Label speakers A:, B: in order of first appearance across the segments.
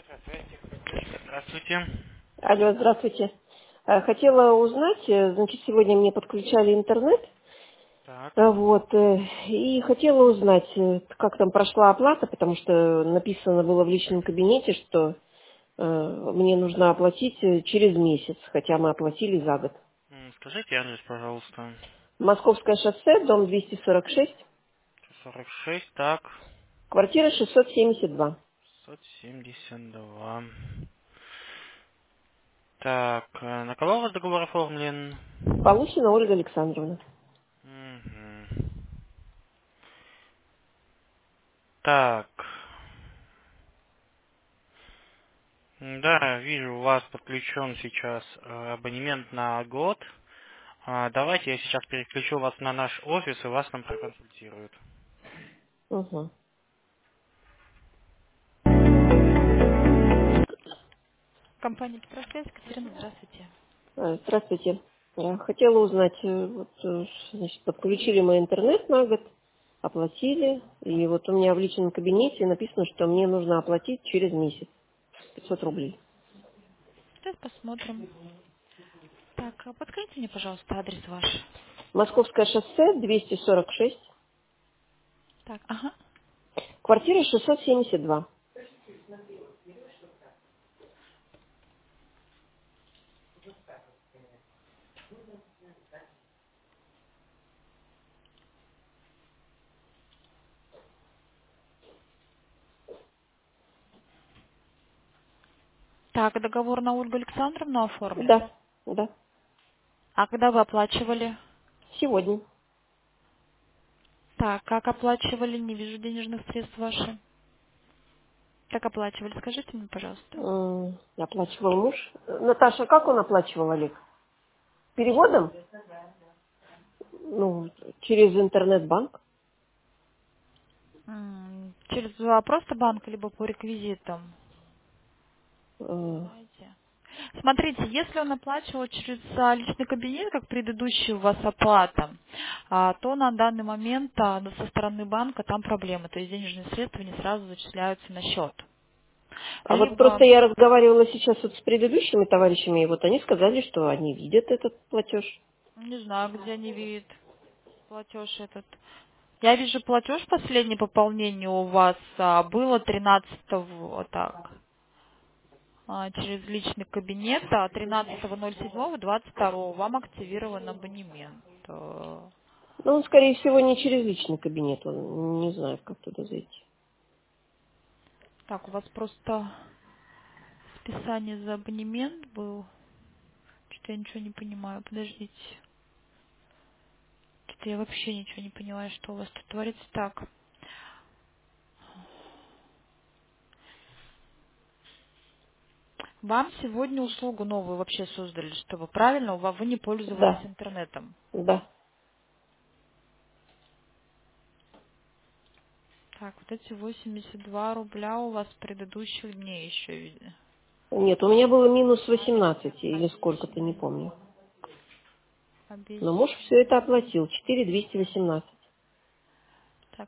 A: Здравствуйте.
B: Алло, здравствуйте. Хотела узнать, значит, сегодня мне подключали интернет,
A: Так.
B: и хотела узнать, как там прошла оплата, потому что написано было в личном кабинете, что мне нужно оплатить через месяц, хотя мы оплатили за год.
A: Скажите адрес, пожалуйста.
B: Московское шоссе, дом 246,
A: 46, так.
B: квартира 672.
A: 672. Так, на кого у вас договор оформлен?
B: Полухина Ольга Александровна.
A: Мгм. Так. Да, вижу, у вас подключен сейчас абонемент на год. Давайте я сейчас переключу вас на наш офис, и вас там проконсультируют.
B: Угу.
A: Компания Петросвязь, Катерина, здравствуйте.
B: Здравствуйте. Я хотела узнать, значит, подключили мы интернет на год, оплатили, и вот у меня в личном кабинете написано, что мне нужно оплатить через месяц 500 рублей.
A: Сейчас посмотрим. Так, подскажите мне, пожалуйста, адрес ваш.
B: Московское шоссе, 246,
A: Так, ага.
B: квартира 672.
A: Так, договор на Ольгу Александровну оформлен.
B: Да, да,
A: А когда вы оплачивали?
B: сегодня.
A: Так, как оплачивали? Не вижу денежных средств ваших. Как оплачивали? Скажите мне, пожалуйста.
B: Оплачивал муж. Наташа, как он оплачивал, Олег? Переводом? Ну, через интернет-банк.
A: Через просто банк, либо по реквизитам?
B: Э,
A: Знаете? Смотрите, если он оплачивал через личный кабинет, как предыдущая у вас оплата, то на данный момент со стороны банка там проблемы, то есть денежные средства не сразу зачисляются на счет.
B: А вот просто
A: Либо,
B: я разговаривала сейчас вот с предыдущими товарищами, и вот они сказали, что они видят этот платеж.
A: не знаю, где они видят платеж этот. Я вижу платеж последнее пополнение у вас было 13-го, так, через личный кабинет, 13.07.22 вам активирован абонемент.
B: Ну, он, скорее всего, не через личный кабинет, он не знает, как туда зайти.
A: Так, у вас просто списание за абонемент был. Что-то я ничего не понимаю, подождите. Что-то я вообще ничего не понимаю, что у вас тут творится. Так, вам сегодня услугу новую вообще создали, чтобы правильно вы не пользовались
B: Да,
A: интернетом.
B: да.
A: Так, вот эти 82 рубля у вас предыдущих дней еще видно.
B: Нет, у меня было минус 18 или сколько-то, не
A: Обещанные.
B: помню. Но муж все это
A: Обещанные.
B: оплатил, 4 218.
A: Так,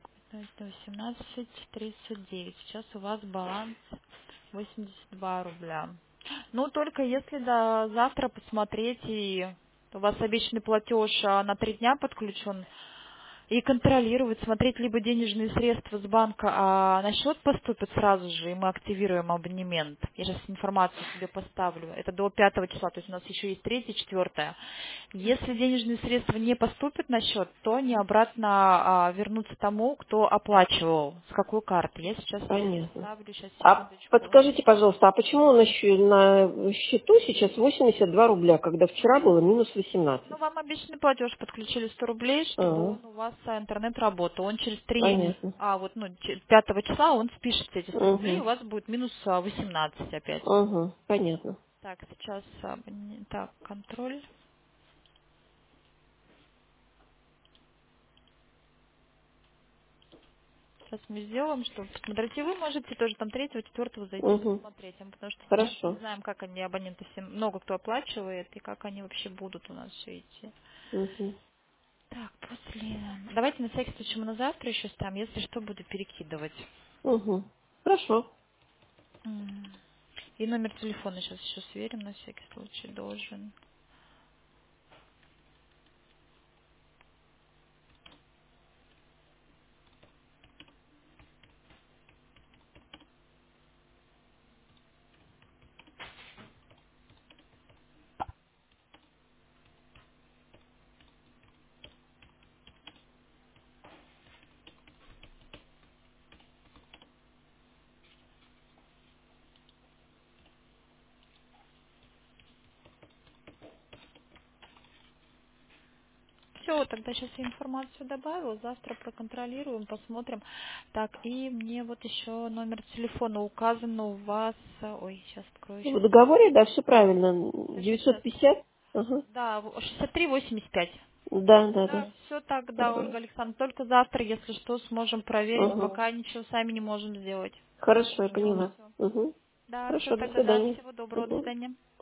A: 18:39. Сейчас у вас баланс 82 рубля. Ну, только если до завтра посмотреть, и у вас обещанный платеж на 3 дня подключен, и контролировать, смотреть либо денежные средства с банка, на счет поступят сразу же, и мы активируем абонемент. Я сейчас информацию себе поставлю. Это до 5 числа, то есть у нас еще есть 3, 4. Если денежные средства не поступят на счет, то они обратно вернутся тому, кто оплачивал, с какой карты. Я сейчас себе
B: Понятно.
A: поставлю, сейчас,
B: А
A: секундочку.
B: подскажите, пожалуйста, а почему на счету сейчас 82 рубля, когда вчера было минус 18?
A: Ну, вам обещанный платеж подключили 100 рублей, чтобы
B: А,
A: он у вас интернет работал. Он через 3,
B: понятно.
A: 5 числа он спишется эти 100 рублей, у
B: Угу,
A: вас будет минус 18 опять.
B: угу, понятно.
A: Так, сейчас, так, контроль. Сейчас мы сделаем, что посмотрите, вы можете тоже там 3-4 зайти
B: Угу,
A: посмотреть, потому что сейчас не
B: хорошо.
A: знаем, как они, абоненты все, много кто оплачивает, и как они вообще будут у нас все идти.
B: Угу,
A: Так, давайте на всякий случай мы на завтра еще ставим, если что, буду перекидывать.
B: угу, хорошо.
A: И номер телефона сейчас еще сверим на всякий случай должен. Все, тогда сейчас я информацию добавила, завтра проконтролируем, посмотрим. Так, и мне вот еще номер телефона указан у вас. Ой, сейчас открою,
B: В
A: сейчас.
B: договоре, да, все правильно.
A: Сейчас.
B: 950? Ага.
A: Да, 6385.
B: Да, да,
A: Да,
B: да.
A: все тогда,
B: Ага.
A: Ольга Александровна. Только завтра, если что, сможем проверить.
B: Ага.
A: Пока ничего сами не можем сделать.
B: Хорошо, я
A: Ждем
B: поняла.
A: все.
B: Угу.
A: Да, все
B: Хорошо, до
A: тогда, да.
B: свидания.
A: Всего доброго, до
B: Угу.
A: свидания.